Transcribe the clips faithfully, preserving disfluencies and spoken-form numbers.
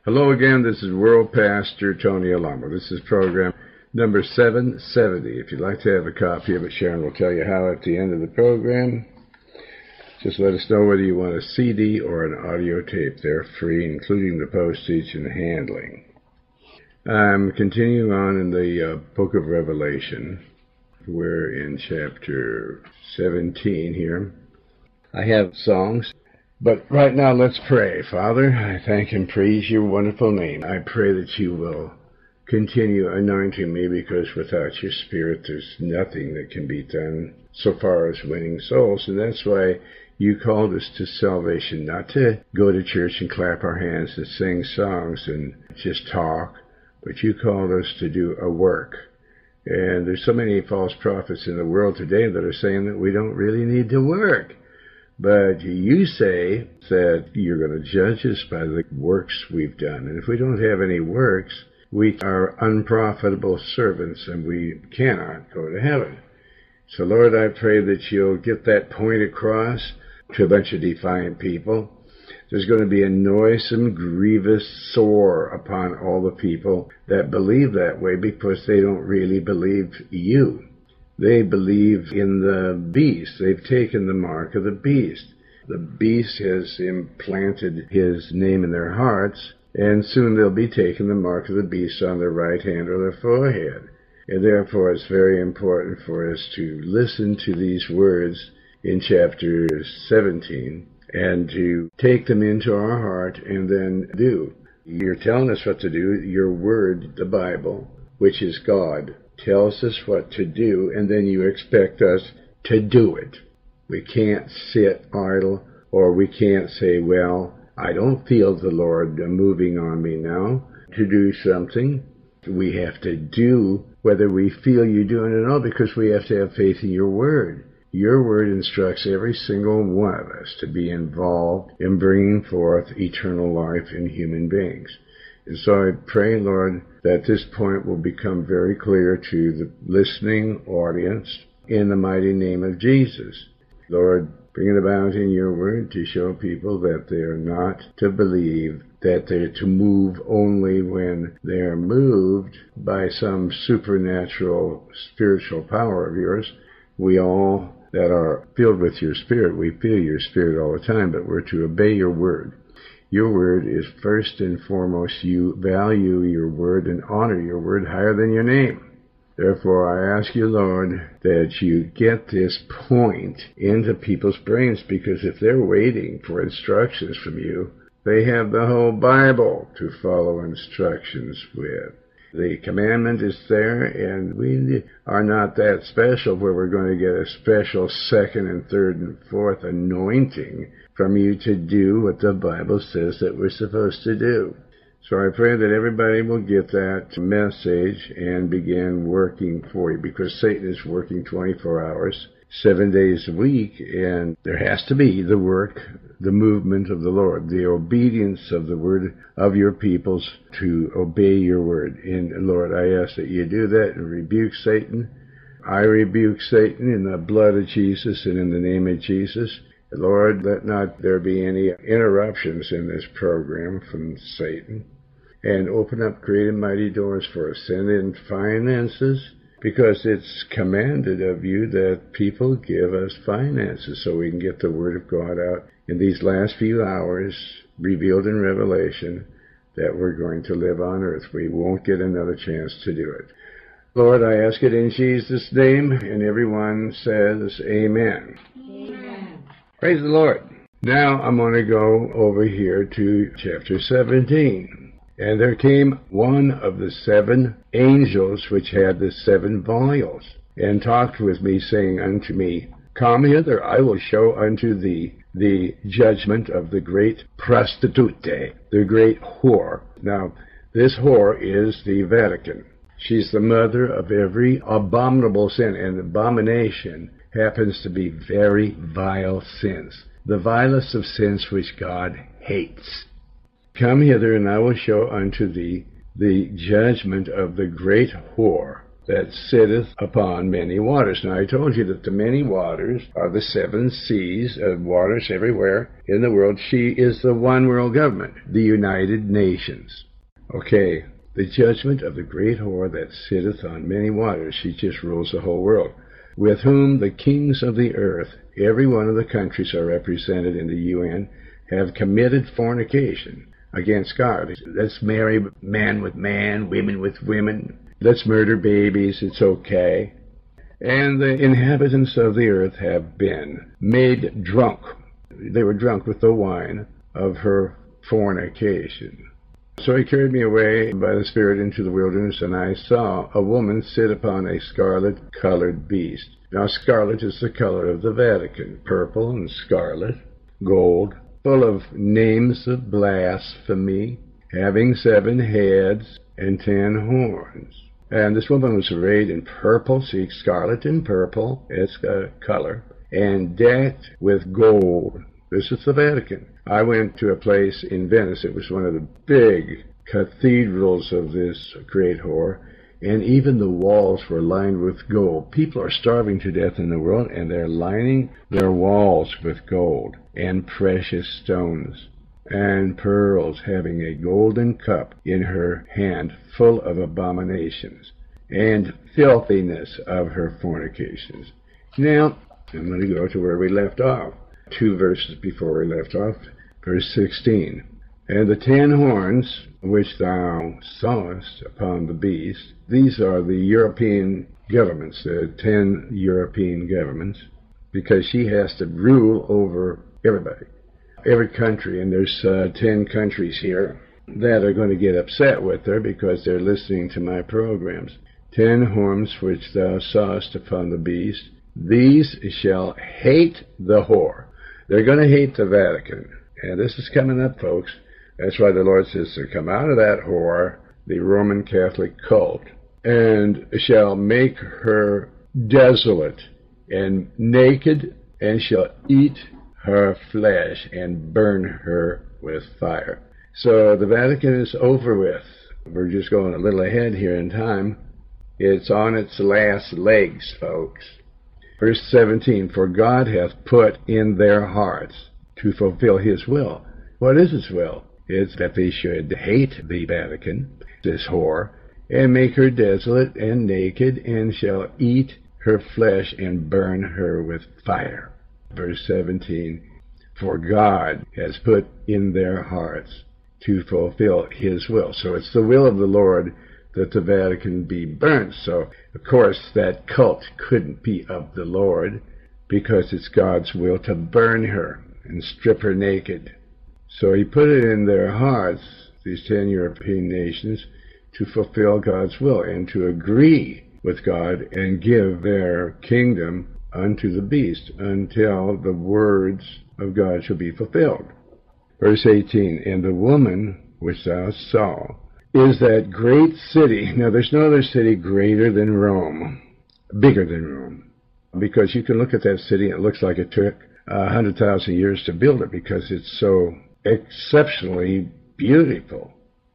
Hello again, this is World Pastor Tony Alamo. This is program number seven seventy. If you'd like to have a copy of it, Sharon will tell you how at the end of the program. Just let us know whether you want a C D or an audio tape. They're free, including the postage and handling. I'm continuing on in the uh, book of Revelation. We're in chapter seventeen here. I have songs. But right now, let's pray. Father, I thank and praise your wonderful name. I pray that you will continue anointing me, because without your Spirit, there's nothing that can be done so far as winning souls. And that's why you called us to salvation, not to go to church and clap our hands and sing songs and just talk, but you called us to do a work. And there's so many false prophets in the world today that are saying that we don't really need to work. But you say that you're going to judge us by the works we've done. And if we don't have any works, we are unprofitable servants and we cannot go to heaven. So, Lord, I pray that you'll get that point across to a bunch of defiant people. There's going to be a noisome, grievous sore upon all the people that believe that way, because they don't really believe you. They believe in the beast. They've taken the mark of the beast. The beast has implanted his name in their hearts, and soon they'll be taking the mark of the beast on their right hand or their forehead. And therefore it's very important for us to listen to these words in chapter seventeen and to take them into our heart and then do. You're telling us what to do. Your word, the Bible, which is God, tells us what to do, and then you expect us to do it. We can't sit idle, or we can't say, well, I don't feel the Lord moving on me now to do something. We have to do whether we feel you doing it or not, because we have to have faith in your word. Your word instructs every single one of us to be involved in bringing forth eternal life in human beings. And so I pray, Lord, that this point will become very clear to the listening audience in the mighty name of Jesus. Lord, bring it about in your word to show people that they are not to believe that they're to move only when they are moved by some supernatural spiritual power of yours. We all that are filled with your Spirit, we feel your Spirit all the time, but we're to obey your word. Your word is first and foremost. You value your word and honor your word higher than your name. Therefore, I ask you, Lord, that you get this point into people's brains, because if they're waiting for instructions from you, they have the whole Bible to follow instructions with. The commandment is there, and we are not that special where we're going to get a special second and third and fourth anointing from you to do what the Bible says that we're supposed to do. So I pray that everybody will get that message and begin working for you, because Satan is working twenty-four hours, seven days a week, and there has to be the work, the movement of the Lord, the obedience of the word of your peoples to obey your word. And Lord, I ask that you do that and rebuke Satan. I rebuke Satan in the blood of Jesus and in the name of Jesus. Lord, let not there be any interruptions in this program from Satan. And open up great and mighty doors for us. Send in finances, because it's commanded of you that people give us finances so we can get the word of God out in these last few hours, revealed in Revelation, that we're going to live on earth. We won't get another chance to do it. Lord, I ask it in Jesus' name, and everyone says amen. Amen. Praise the Lord. Now I'm going to go over here to chapter seventeen. And there came one of the seven angels which had the seven vials, and talked with me, saying unto me, Come hither, I will show unto thee the judgment of the great prostitute, the great whore. Now, this whore is the Vatican. She's the mother of every abominable sin, and abomination happens to be very vile sins, the vilest of sins which God hates. Come hither, and I will show unto thee the judgment of the great whore, that sitteth upon many waters. Now, I told you that the many waters are the seven seas of waters everywhere in the world. She is the one world government, the United Nations. Okay, the judgment of the great whore that sitteth on many waters. She just rules the whole world, with whom the kings of the earth, every one of the countries are represented in the U N, have committed fornication against God. Let's marry man with man, women with women. Let's murder babies, it's okay. And the inhabitants of the earth have been made drunk. They were drunk with the wine of her fornication. So he carried me away by the Spirit into the wilderness, and I saw a woman sit upon a scarlet-colored beast. Now, scarlet is the color of the Vatican, purple and scarlet, gold, full of names of blasphemy, having seven heads and ten horns. And this woman was arrayed in purple, see, scarlet and purple, it's a color, and decked with gold. This is the Vatican. I went to a place in Venice. It was one of the big cathedrals of this great whore, and even the walls were lined with gold. People are starving to death in the world, and they're lining their walls with gold and precious stones and pearls, having a golden cup in her hand full of abominations and filthiness of her fornications. Now, I'm going to go to where we left off. Two verses before we left off, verse sixteen. And the ten horns which thou sawest upon the beast, these are the European governments, the ten European governments, because she has to rule over everybody, every country, and there's uh, ten countries here that are going to get upset with her because they're listening to my programs. Ten horns which thou sawest upon the beast, these shall hate the whore. They're going to hate the Vatican. And this is coming up, folks. That's why the Lord says to come out of that whore, the Roman Catholic cult, and shall make her desolate and naked, and shall eat her flesh and burn her with fire. So the Vatican is over with. We're just going a little ahead here in time. It's on its last legs, folks. Verse seventeen, for God hath put in their hearts to fulfill his will. What is his will? It's that they should hate the Vatican, this whore, and make her desolate and naked, and shall eat her flesh and burn her with fire. Verse seventeen, for God has put in their hearts to fulfill his will. So it's the will of the Lord that the Vatican be burnt. So, of course, that cult couldn't be of the Lord, because it's God's will to burn her and strip her naked. So he put it in their hearts, these ten European nations, to fulfill God's will and to agree with God and give their kingdom unto the beast until the words of God shall be fulfilled. Verse eighteen, and the woman which thou saw is that great city. Now, there's no other city greater than Rome, bigger than Rome, because you can look at that city and it looks like it took a hundred thousand years to build it because it's so exceptionally beautiful.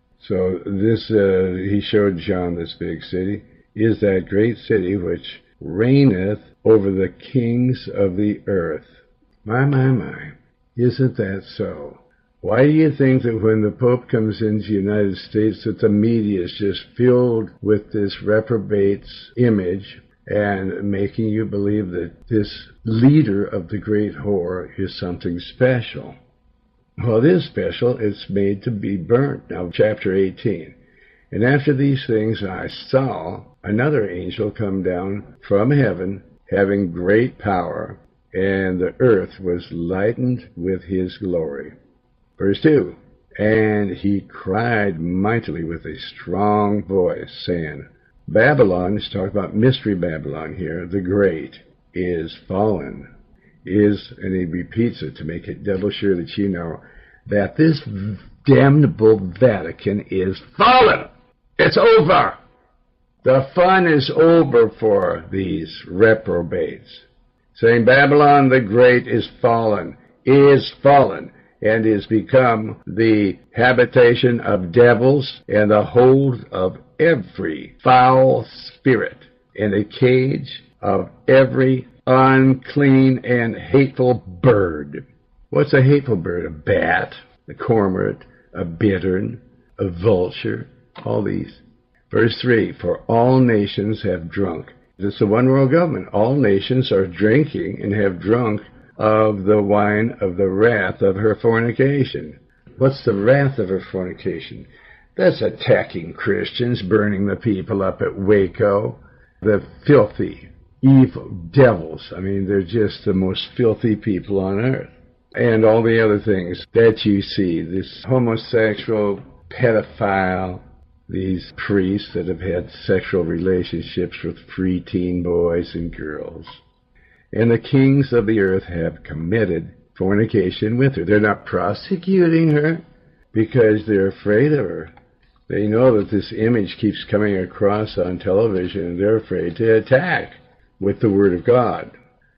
So this, uh, he showed John this big city, is that great city which reigneth over the kings of the earth. My, my, my, isn't that so? Why do you think that when the Pope comes into the United States that the media is just filled with this reprobate's image and making you believe that this leader of the great whore is something special? Well, it is special. It's made to be burnt. Now, chapter eighteen. And after these things I saw another angel come down from heaven, having great power, and the earth was lightened with his glory. Verse two, and he cried mightily with a strong voice, saying, Babylon, he's talking about Mystery Babylon here, the great, is fallen. Is, and he repeats it to make it double sure that you know, that this damnable Vatican is fallen. It's over. The fun is over for these reprobates. Saying Babylon the great is fallen, is fallen. and is become the habitation of devils and the hold of every foul spirit, and a cage of every unclean and hateful bird. What's a hateful bird? A bat, a cormorant, a bittern, a vulture, all these. Verse three, for all nations have drunk. It's the one world government. All nations are drinking and have drunk of the wine of the wrath of her fornication. What's the wrath of her fornication? That's attacking Christians, burning the people up at Waco. The filthy, evil devils. I mean, they're just the most filthy people on earth. And all the other things that you see, this homosexual, pedophile, these priests that have had sexual relationships with preteen boys and girls. And the kings of the earth have committed fornication with her. They're not prosecuting her because they're afraid of her. They know that this image keeps coming across on television, and they're afraid to attack with the Word of God.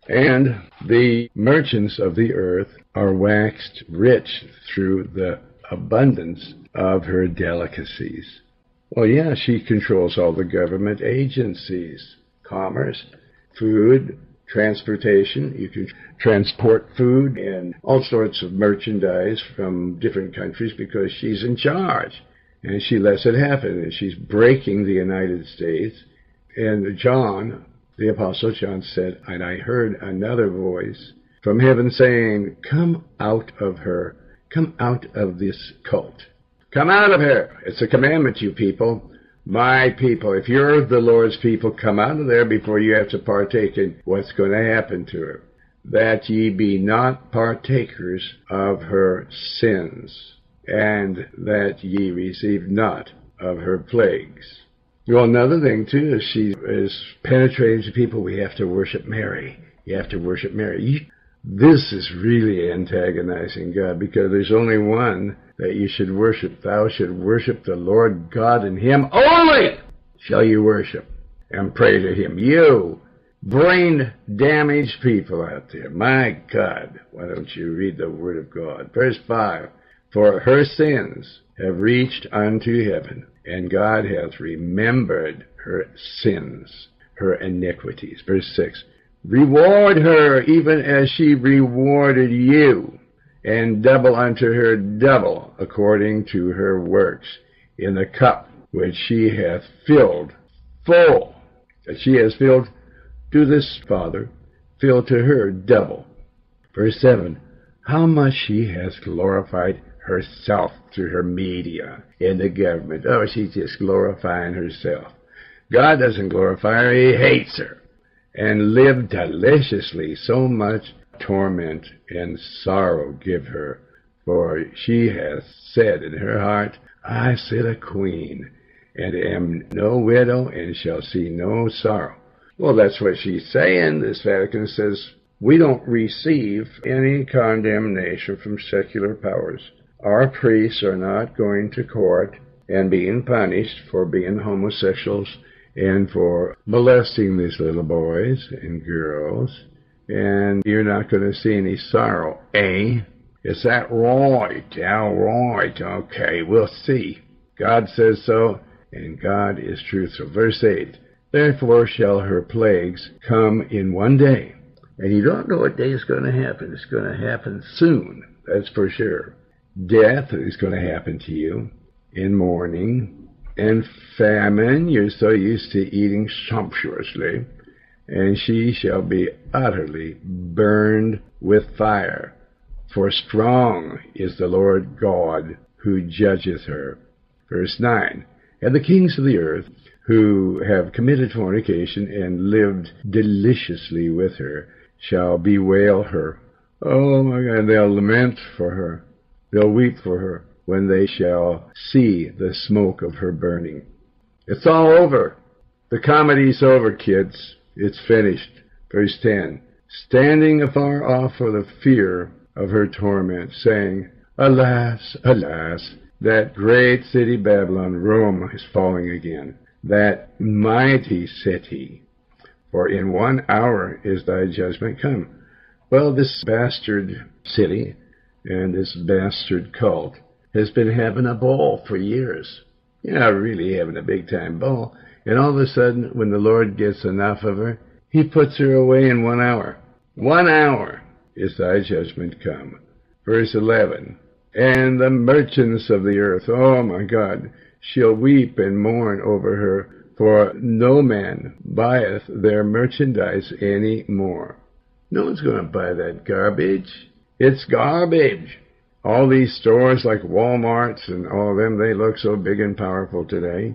And the merchants of the earth are waxed rich through the abundance of her delicacies. Well, yeah, she controls all the government agencies, commerce, food, transportation. You can transport food and all sorts of merchandise from different countries because she's in charge. And she lets it happen, and she's breaking the United States. And John, the Apostle John, said, and I heard another voice from heaven saying, come out of her, come out of this cult. Come out of her. It's a commandment, you people. My people. If you're the Lord's people, come out of there before you have to partake in what's going to happen to her. That ye be not partakers of her sins, and that ye receive not of her plagues. Well, another thing, too, is she is penetrating to people. We have to worship Mary. You have to worship Mary. You, this is really antagonizing God, because there's only one that you should worship. Thou should worship the Lord God, and Him only shall you worship and pray to Him. You brain-damaged people out there, my God, why don't you read the Word of God? Verse five, for her sins have reached unto heaven, and God hath remembered her sins, her iniquities. Verse six, reward her even as she rewarded you, and double unto her double according to her works, in the cup which she hath filled full. That she has filled to this Father, fill to her double. Verse seven, how much she has glorified herself through her media in the government. Oh, she's just glorifying herself. God doesn't glorify her, He hates her. And live deliciously, so much torment and sorrow give her. For she hath said in her heart, I sit a queen, and am no widow, and shall see no sorrow. Well, that's what she's saying. This Vatican says, we don't receive any condemnation from secular powers. Our priests are not going to court and being punished for being homosexuals and for molesting these little boys and girls. And you're not going to see any sorrow, eh? Is that right? Yeah, right. Okay, we'll see. God says so, and God is truthful. Verse eight, therefore shall her plagues come in one day. And you don't know what day is going to happen. It's going to happen soon, that's for sure. Death is going to happen to you in mourning, and famine. You're so used to eating sumptuously, and she shall be utterly burned with fire. For strong is the Lord God who judgeth her. Verse nine, and the kings of the earth who have committed fornication and lived deliciously with her shall bewail her. Oh my God, they'll lament for her. They'll weep for her when they shall see the smoke of her burning. It's all over. The comedy's over, kids. It's finished. Verse ten, standing afar off for the fear of her torment, saying, alas, alas, that great city Babylon, Rome, is falling again, that mighty city. For in one hour is thy judgment come. Well, this bastard city And this bastard cult has been having a ball for years. Yeah, really having a big-time ball. And all of a sudden, when the Lord gets enough of her, he puts her away in one hour. One hour is thy judgment come. Verse eleven, and the merchants of the earth, oh my God, shall weep and mourn over her, for no man buyeth their merchandise any more. No one's going to buy that garbage. It's garbage. All these stores like Walmart's and all of them, they look so big and powerful today.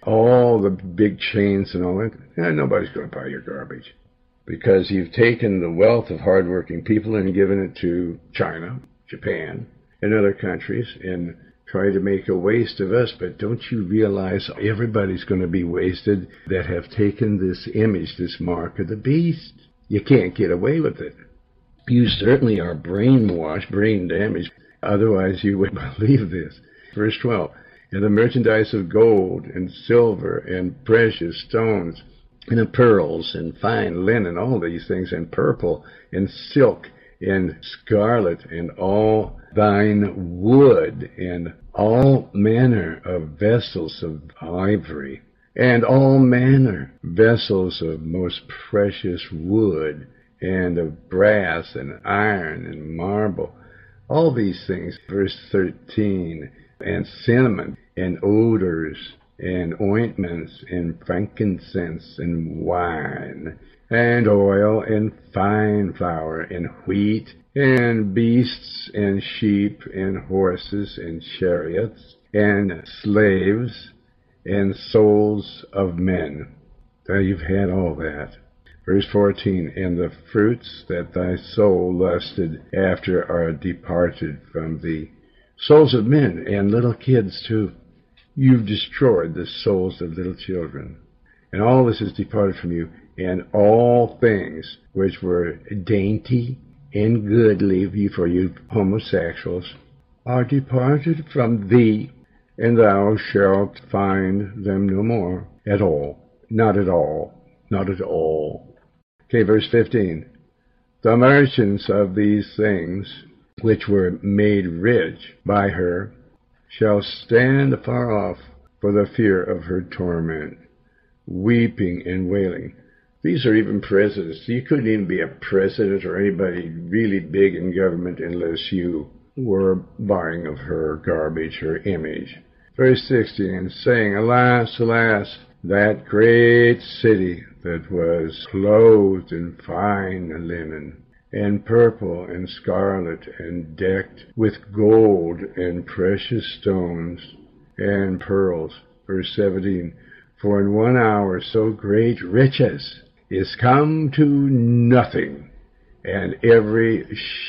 All the big chains and all that, eh, nobody's going to buy your garbage. Because you've taken the wealth of hardworking people and given it to China, Japan, and other countries, and try to make a waste of us. But don't you realize everybody's going to be wasted that have taken this image, this mark of the beast? You can't get away with it. You certainly are brainwashed, brain damaged. Otherwise you would believe this. Verse twelve, and the merchandise of gold and silver and precious stones and of pearls and fine linen, all these things, and purple and silk and scarlet and all thine wood and all manner of vessels of ivory and all manner vessels of most precious wood and of brass and iron and marble, all these things. Verse thirteen, and cinnamon and odors and ointments and frankincense and wine and oil and fine flour and wheat and beasts and sheep and horses and chariots and slaves and souls of men. Now you've had all that. Verse fourteen, and the fruits that thy soul lusted after are departed from thee. Souls of men and little kids too. You've destroyed the souls of little children. And all this is departed from you, and all things which were dainty and goodly for you homosexuals are departed from thee, and thou shalt find them no more at all. Not at all. Not at all. Okay, verse fifteen. The merchants of these things, which were made rich by her, shall stand afar off for the fear of her torment, weeping and wailing. These are even presidents. You couldn't even be a president or anybody really big in government unless you were buying of her garbage, her image. Verse sixteen, saying, alas, alas, that great city that was clothed in fine linen, and purple and scarlet, and decked with gold and precious stones and pearls. Verse seventeen, for in one hour so great riches is come to nothing, and every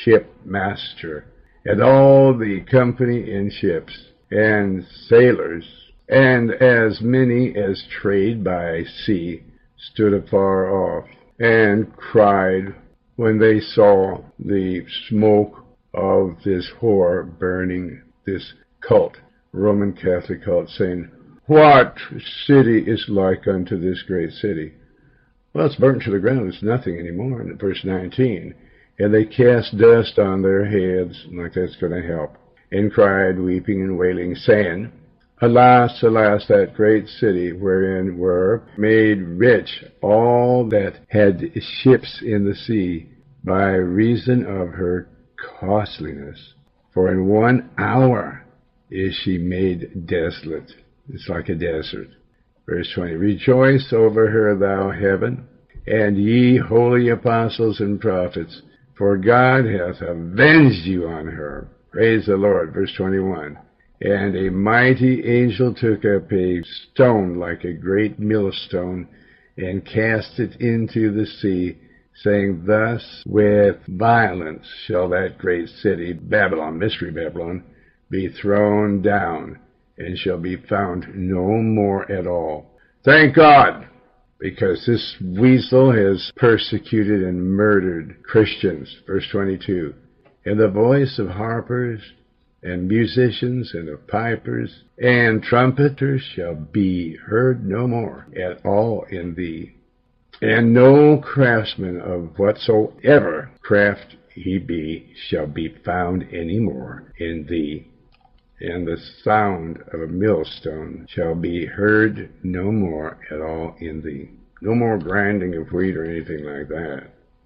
shipmaster, and all the company in ships, and sailors, and as many as trade by sea, stood afar off, and cried, when they saw the smoke of this whore burning, this cult, Roman Catholic cult, saying, what city is like unto this great city? Well, it's burnt to the ground. It's nothing anymore. In verse nineteen, and they cast dust on their heads, like that's going to help, and cried, weeping and wailing, saying, alas, alas, that great city wherein were made rich all that had ships in the sea by reason of her costliness. For in one hour is she made desolate. It's like a desert. Verse twenty, rejoice over her, thou heaven, and ye holy apostles and prophets, for God hath avenged you on her. Praise the Lord. Verse twenty-one, and a mighty angel took up a stone like a great millstone, and cast it into the sea, saying, thus with violence shall that great city, Babylon, Mystery Babylon, be thrown down, and shall be found no more at all. Thank God, because this weasel has persecuted and murdered Christians. Verse twenty-two, and the voice of harpers and musicians and of pipers and trumpeters shall be heard no more at all in thee. And no craftsman of whatsoever craft he be, shall be found any more in thee, and the sound of a millstone shall be heard no more at all in thee. No more grinding of wheat or anything like that.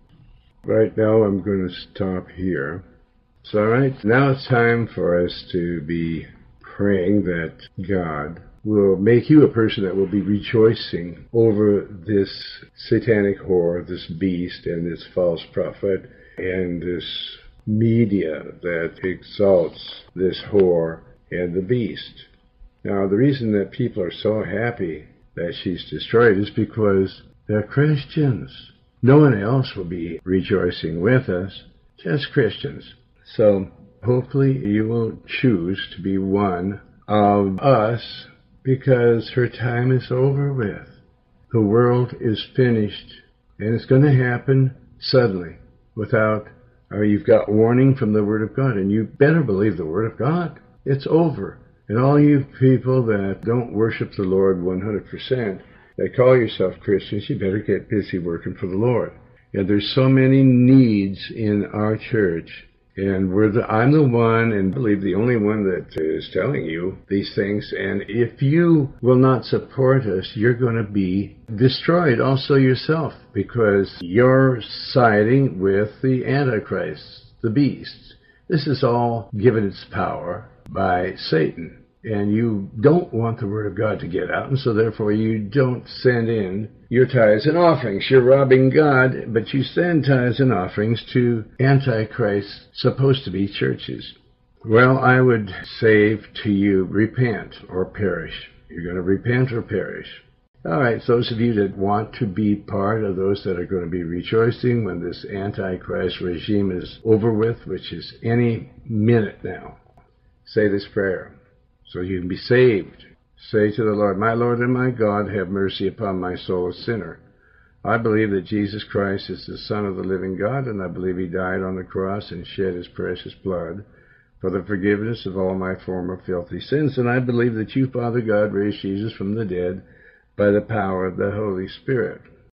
Right now I'm going to stop here. So right now it's time for us to be praying that God will make you a person that will be rejoicing over this satanic whore, this beast, and this false prophet, and this media that exalts this whore and the beast. Now, the reason that people are so happy that she's destroyed is because they're Christians. No one else will be rejoicing with us, just Christians. So, hopefully you will choose to be one of us, because her time is over with. The world is finished, and it's going to happen suddenly, without, or you've got warning from the Word of God, and you better believe the Word of God. It's over. And all you people that don't worship the Lord one hundred percent, that call yourself Christians, you better get busy working for the Lord. And there's so many needs in our church, and we're the, I'm the one, and I believe the only one that is telling you these things. And if you will not support us, you're going to be destroyed also yourself, because you're siding with the Antichrist, the beast. This is all given its power by Satan. And you don't want the Word of God to get out, and so therefore you don't send in your tithes and offerings. You're robbing God, but you send tithes and offerings to Antichrist, supposed to be churches. Well, I would say to you, repent or perish. You're going to repent or perish. All right, those of you that want to be part of those that are going to be rejoicing when this Antichrist regime is over with, which is any minute now, say this prayer so you can be saved. Say to the Lord, my Lord and my God, have mercy upon my soul, a sinner. I believe that Jesus Christ is the Son of the living God, and I believe he died on the cross and shed his precious blood for the forgiveness of all my former filthy sins. And I believe that you, Father God, raised Jesus from the dead by the power of the Holy Spirit.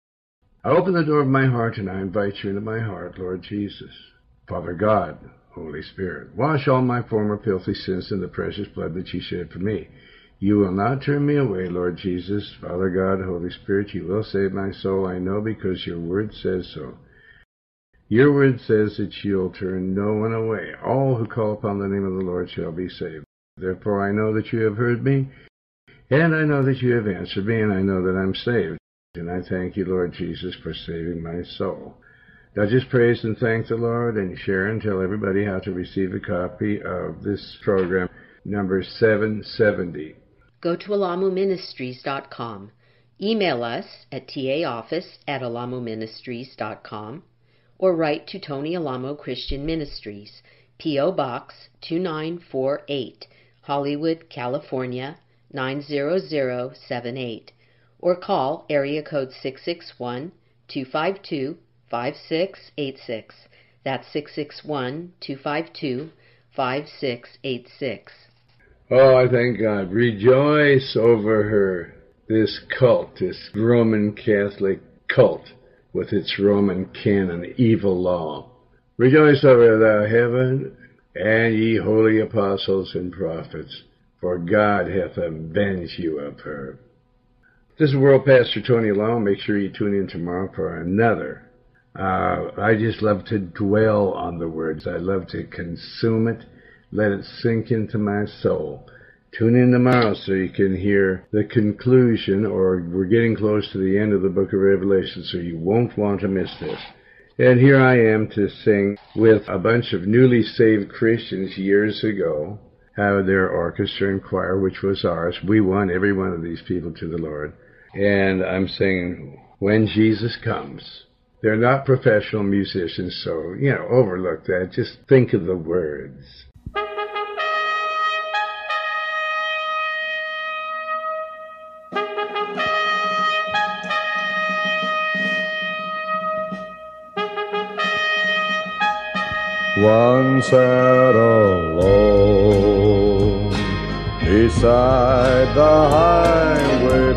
I open the door of my heart and I invite you into my heart, Lord Jesus. Father God, Holy Spirit, wash all my former filthy sins in the precious blood that you shed for me. You will not turn me away, Lord Jesus. Father God, Holy Spirit, you will save my soul, I know, because your word says so. Your word says that you'll turn no one away. All who call upon the name of the Lord shall be saved. Therefore I know that you have heard me, and I know that you have answered me, and I know that I'm saved. And I thank you, Lord Jesus, for saving my soul. Now just praise and thank the Lord, and share and tell everybody how to receive a copy of this program, number seven seventy. Go to alamu ministries dot com. Email us at taoffice at alamu ministries dot com, or write to Tony Alamo Christian Ministries, P O. Box two nine four eight, Hollywood, California nine zero zero seven eight, or call area code six six one, two five two, five six eight six. That's six six one, two five two, five six eight six. Oh, I thank God. Rejoice over her, this cult, this Roman Catholic cult with its Roman canon, evil law. Rejoice over thou heaven, and ye holy apostles and prophets, for God hath avenged you of her. This is World Pastor Tony Alamo. Make sure you tune in tomorrow for another. Uh, I just love to dwell on the words. I love to consume it, let it sink into my soul. Tune in tomorrow so you can hear the conclusion, or we're getting close to the end of the book of Revelation, so you won't want to miss this. And here I am to sing with a bunch of newly saved Christians years ago, have their orchestra and choir, which was ours. We won every one of these people to the Lord. And I'm singing, When Jesus Comes. They're not professional musicians, so, you know, overlook that. Just think of the words. One sat alone beside the highway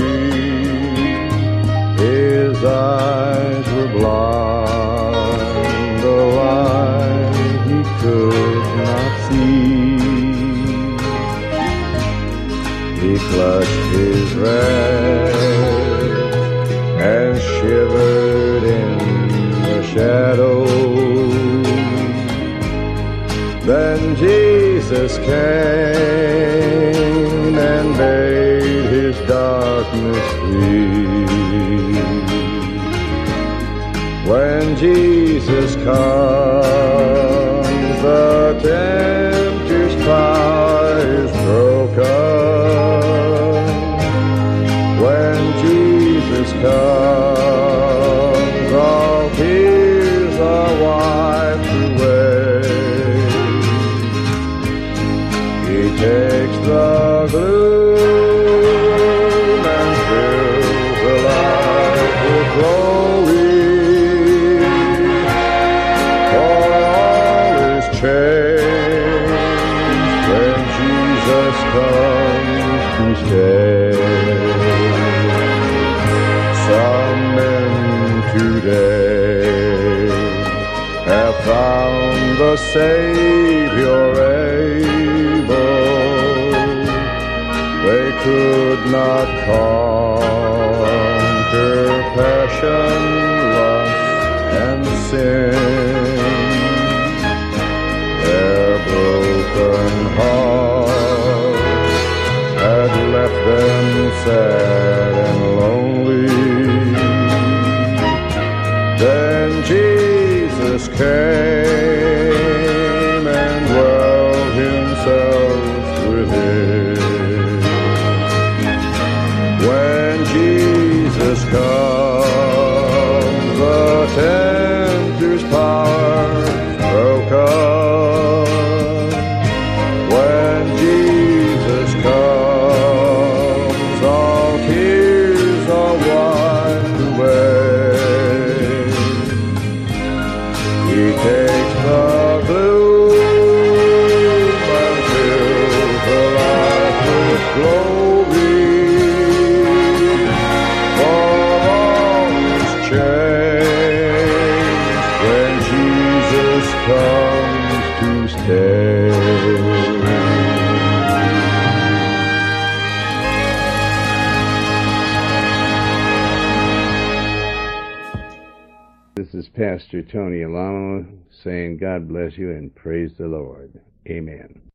begging. His eyes were blind flushed his rags and shivered in the shadows. Then Jesus came and made his darkness flee. When Jesus comes, the tempter's power is broken. When Jesus comes, all tears are wiped away. He takes the gloom and fills the light with glory. For all is changed when Jesus comes to stay. Some men today have found the Savior able. They could not conquer passion, lust, and sin. Their broken hearts had left them sad and lonely. Then Jesus came and dwelled himself within. When Jesus comes, the tempter's power broken. When Jesus comes, all tears are wiped away. He takes the gloom and fills the light with glory. For all is changed when Jesus comes to stay. This is Pastor Tony Alamo saying God bless you and praise the Lord. Amen.